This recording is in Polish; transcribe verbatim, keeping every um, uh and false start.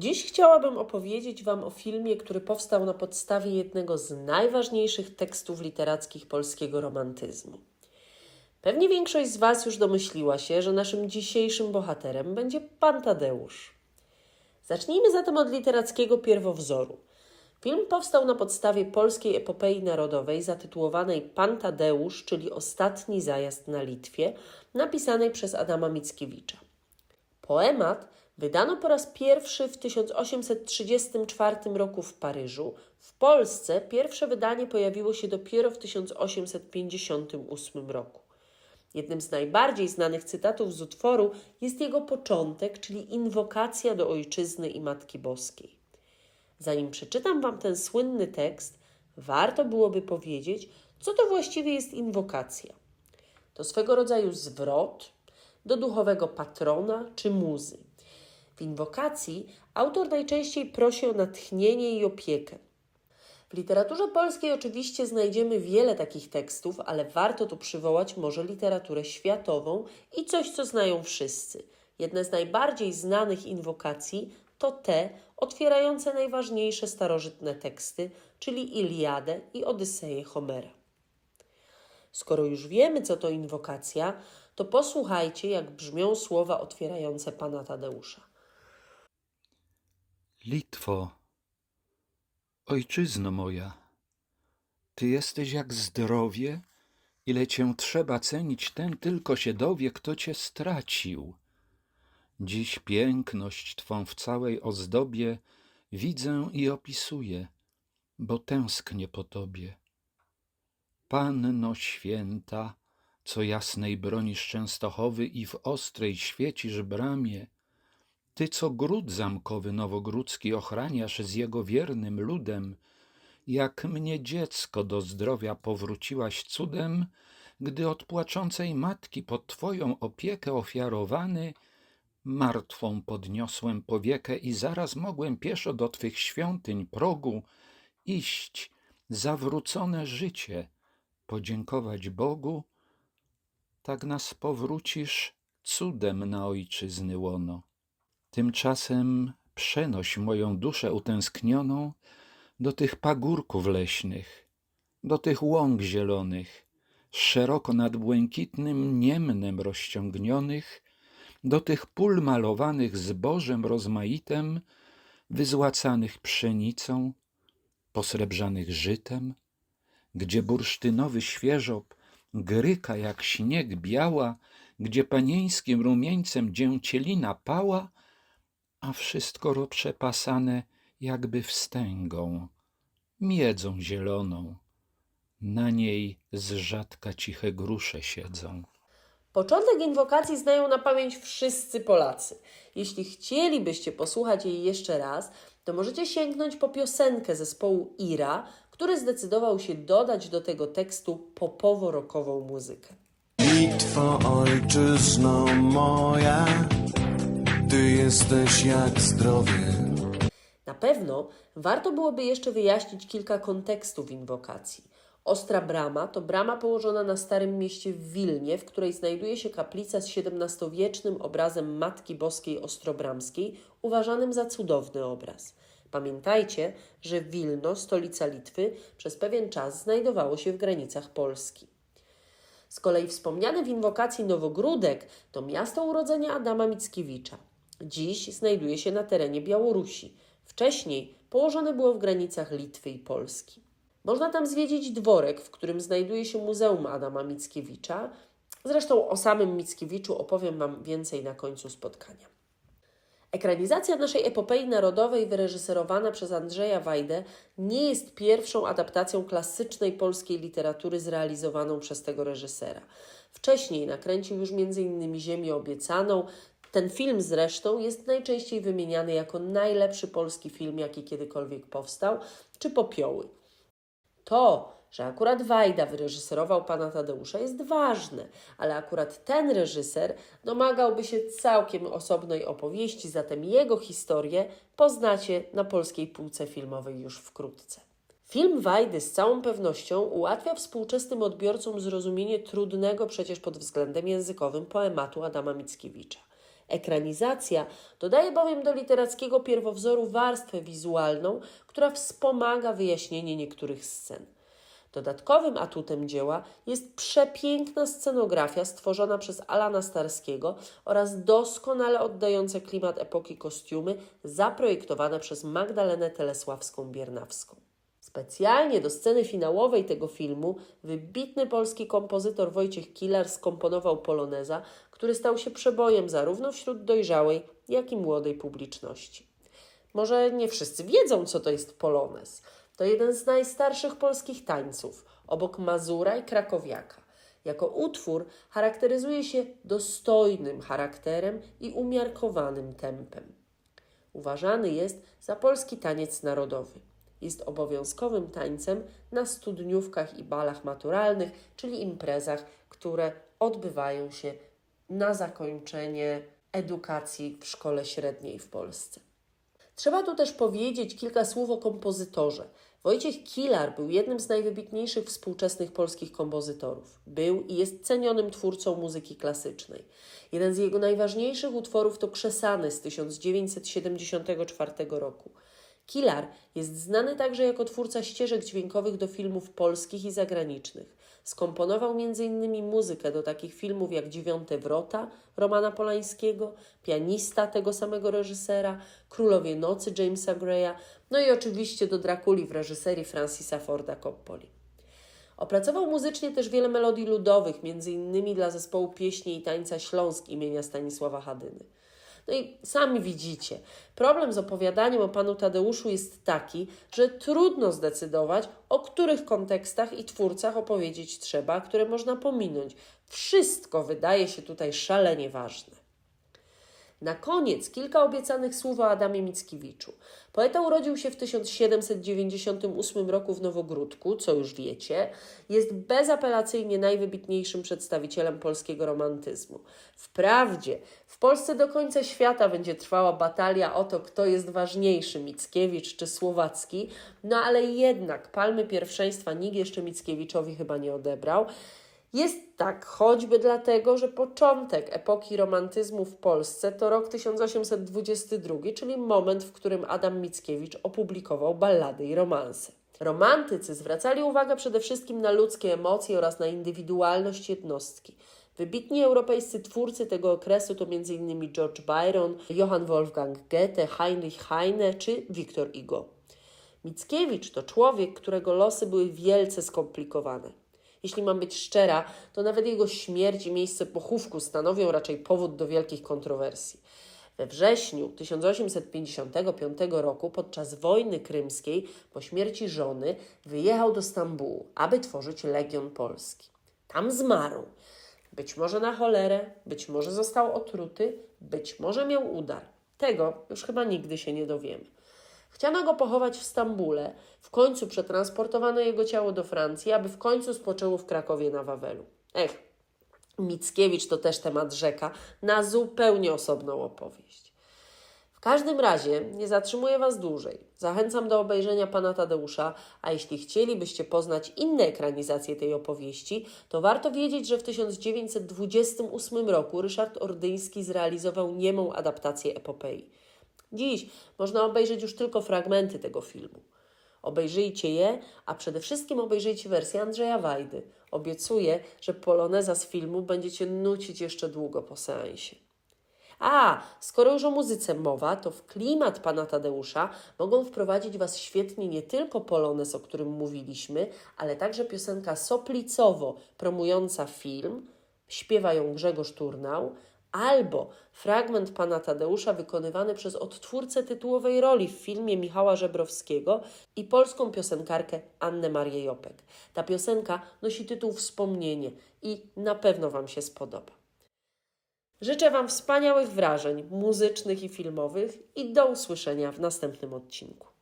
Dziś chciałabym opowiedzieć Wam o filmie, który powstał na podstawie jednego z najważniejszych tekstów literackich polskiego romantyzmu. Pewnie większość z Was już domyśliła się, że naszym dzisiejszym bohaterem będzie Pan Tadeusz. Zacznijmy zatem od literackiego pierwowzoru. Film powstał na podstawie polskiej epopei narodowej zatytułowanej Pan Tadeusz, czyli Ostatni zajazd na Litwie, napisanej przez Adama Mickiewicza. Poemat wydano po raz pierwszy w tysiąc osiemset trzydziestym czwartym roku w Paryżu. W Polsce pierwsze wydanie pojawiło się dopiero w tysiąc osiemset pięćdziesiątym ósmym roku. Jednym z najbardziej znanych cytatów z utworu jest jego początek, czyli inwokacja do Ojczyzny i Matki Boskiej. Zanim przeczytam Wam ten słynny tekst, warto byłoby powiedzieć, co to właściwie jest inwokacja. To swego rodzaju zwrot do duchowego patrona czy muzy. W inwokacji autor najczęściej prosi o natchnienie i opiekę. W literaturze polskiej oczywiście znajdziemy wiele takich tekstów, ale warto tu przywołać może literaturę światową i coś, co znają wszyscy. Jedne z najbardziej znanych inwokacji to te otwierające najważniejsze starożytne teksty, czyli Iliadę i Odyseję Homera. Skoro już wiemy, co to inwokacja, to posłuchajcie, jak brzmią słowa otwierające Pana Tadeusza. Litwo, ojczyzno moja, Ty jesteś jak zdrowie, ile Cię trzeba cenić, ten tylko się dowie, kto Cię stracił. Dziś piękność Twą w całej ozdobie widzę i opisuję, bo tęsknię po Tobie. Panno święta, co jasnej bronisz Częstochowy i w ostrej świecisz bramie, Ty, co gród zamkowy nowogródzki ochraniasz z jego wiernym ludem, jak mnie dziecko do zdrowia powróciłaś cudem, gdy od płaczącej matki pod Twoją opiekę ofiarowany, martwą podniosłem powiekę i zaraz mogłem pieszo do Twych świątyń progu iść, zawrócone życie, podziękować Bogu, tak nas powrócisz cudem na ojczyzny łono. Tymczasem przenoś moją duszę utęsknioną do tych pagórków leśnych, do tych łąk zielonych, szeroko nad błękitnym niemnem rozciągnionych, do tych pól malowanych zbożem rozmaitem, wyzłacanych pszenicą, posrebrzanych żytem, gdzie bursztynowy świeżop gryka jak śnieg biała, gdzie panieńskim rumieńcem dzięcielina pała, a wszystko rozprzepasane jakby wstęgą, miedzą zieloną. Na niej z rzadka ciche grusze siedzą. Początek inwokacji znają na pamięć wszyscy Polacy. Jeśli chcielibyście posłuchać jej jeszcze raz, to możecie sięgnąć po piosenkę zespołu Ira, który zdecydował się dodać do tego tekstu popowo-rockową muzykę. Litwo, ojczyzno moja, Ty jesteś jak zdrowie. Na pewno warto byłoby jeszcze wyjaśnić kilka kontekstów inwokacji. Ostra Brama to brama położona na Starym Mieście w Wilnie, w której znajduje się kaplica z siedemnastowiecznym obrazem Matki Boskiej Ostrobramskiej, uważanym za cudowny obraz. Pamiętajcie, że Wilno, stolica Litwy, przez pewien czas znajdowało się w granicach Polski. Z kolei wspomniany w inwokacji Nowogródek to miasto urodzenia Adama Mickiewicza. Dziś znajduje się na terenie Białorusi. Wcześniej położone było w granicach Litwy i Polski. Można tam zwiedzić dworek, w którym znajduje się Muzeum Adama Mickiewicza. Zresztą o samym Mickiewiczu opowiem Wam więcej na końcu spotkania. Ekranizacja naszej epopei narodowej wyreżyserowana przez Andrzeja Wajdę nie jest pierwszą adaptacją klasycznej polskiej literatury zrealizowaną przez tego reżysera. Wcześniej nakręcił już między innymi Ziemię obiecaną. Ten film zresztą jest najczęściej wymieniany jako najlepszy polski film, jaki kiedykolwiek powstał, czy Popioły. To, że akurat Wajda wyreżyserował Pana Tadeusza, jest ważne, ale akurat ten reżyser domagałby się całkiem osobnej opowieści, zatem jego historię poznacie na polskiej półce filmowej już wkrótce. Film Wajdy z całą pewnością ułatwia współczesnym odbiorcom zrozumienie trudnego przecież pod względem językowym poematu Adama Mickiewicza. Ekranizacja dodaje bowiem do literackiego pierwowzoru warstwę wizualną, która wspomaga wyjaśnienie niektórych scen. Dodatkowym atutem dzieła jest przepiękna scenografia stworzona przez Alana Starskiego oraz doskonale oddające klimat epoki kostiumy zaprojektowane przez Magdalenę Telesławską-Biernawską. Specjalnie do sceny finałowej tego filmu wybitny polski kompozytor Wojciech Kilar skomponował poloneza, który stał się przebojem zarówno wśród dojrzałej, jak i młodej publiczności. Może nie wszyscy wiedzą, co to jest polonez. To jeden z najstarszych polskich tańców, obok Mazura i Krakowiaka. Jako utwór charakteryzuje się dostojnym charakterem i umiarkowanym tempem. Uważany jest za polski taniec narodowy. Jest obowiązkowym tańcem na studniówkach i balach maturalnych, czyli imprezach, które odbywają się na zakończenie edukacji w szkole średniej w Polsce. Trzeba tu też powiedzieć kilka słów o kompozytorze. Wojciech Kilar był jednym z najwybitniejszych współczesnych polskich kompozytorów. Był i jest cenionym twórcą muzyki klasycznej. Jeden z jego najważniejszych utworów to Krzesany z tysiąc dziewięćset siedemdziesiątego czwartego roku. Kilar jest znany także jako twórca ścieżek dźwiękowych do filmów polskich i zagranicznych. Skomponował między innymi muzykę do takich filmów jak Dziewiąte Wrota Romana Polańskiego, Pianista tego samego reżysera, Królowie Nocy Jamesa Greya, no i oczywiście do Drakuli w reżyserii Francisa Forda Coppoli. Opracował muzycznie też wiele melodii ludowych, między innymi dla zespołu pieśni i tańca Śląsk imienia Stanisława Hadyny. No i sami widzicie, problem z opowiadaniem o panu Tadeuszu jest taki, że trudno zdecydować, o których kontekstach i twórcach opowiedzieć trzeba, a które można pominąć. Wszystko wydaje się tutaj szalenie ważne. Na koniec kilka obiecanych słów o Adamie Mickiewiczu. Poeta urodził się w tysiąc siedemset dziewięćdziesiątym ósmym roku w Nowogródku, co już wiecie. Jest bezapelacyjnie najwybitniejszym przedstawicielem polskiego romantyzmu. Wprawdzie w Polsce do końca świata będzie trwała batalia o to, kto jest ważniejszy, Mickiewicz czy Słowacki, no ale jednak palmy pierwszeństwa nikt jeszcze Mickiewiczowi chyba nie odebrał. Jest tak choćby dlatego, że początek epoki romantyzmu w Polsce to rok tysiąc osiemset dwudziesty drugi, czyli moment, w którym Adam Mickiewicz opublikował ballady i romanse. Romantycy zwracali uwagę przede wszystkim na ludzkie emocje oraz na indywidualność jednostki. Wybitni europejscy twórcy tego okresu to między innymi George Byron, Johann Wolfgang Goethe, Heinrich Heine czy Victor Hugo. Mickiewicz to człowiek, którego losy były wielce skomplikowane. Jeśli mam być szczera, to nawet jego śmierć i miejsce pochówku stanowią raczej powód do wielkich kontrowersji. We wrześniu tysiąc osiemset pięćdziesiątego piątego roku, podczas wojny krymskiej, po śmierci żony, wyjechał do Stambułu, aby tworzyć Legion Polski. Tam zmarł. Być może na cholerę, być może został otruty, być może miał udar. Tego już chyba nigdy się nie dowiemy. Chciano go pochować w Stambule, w końcu przetransportowano jego ciało do Francji, aby w końcu spoczęło w Krakowie na Wawelu. Ech, Mickiewicz to też temat rzeka na zupełnie osobną opowieść. W każdym razie nie zatrzymuję Was dłużej. Zachęcam do obejrzenia Pana Tadeusza, a jeśli chcielibyście poznać inne ekranizacje tej opowieści, to warto wiedzieć, że w tysiąc dziewięćset dwudziestym ósmym roku Ryszard Ordyński zrealizował niemą adaptację epopei. Dziś można obejrzeć już tylko fragmenty tego filmu. Obejrzyjcie je, a przede wszystkim obejrzyjcie wersję Andrzeja Wajdy. Obiecuję, że poloneza z filmu będziecie nucić jeszcze długo po seansie. A, skoro już o muzyce mowa, to w klimat Pana Tadeusza mogą wprowadzić Was świetnie nie tylko polonez, o którym mówiliśmy, ale także piosenka Soplicowo promująca film, śpiewa ją Grzegorz Turnał, albo fragment Pana Tadeusza wykonywany przez odtwórcę tytułowej roli w filmie Michała Żebrowskiego i polską piosenkarkę Annę Marię Jopek. Ta piosenka nosi tytuł Wspomnienie i na pewno Wam się spodoba. Życzę Wam wspaniałych wrażeń muzycznych i filmowych i do usłyszenia w następnym odcinku.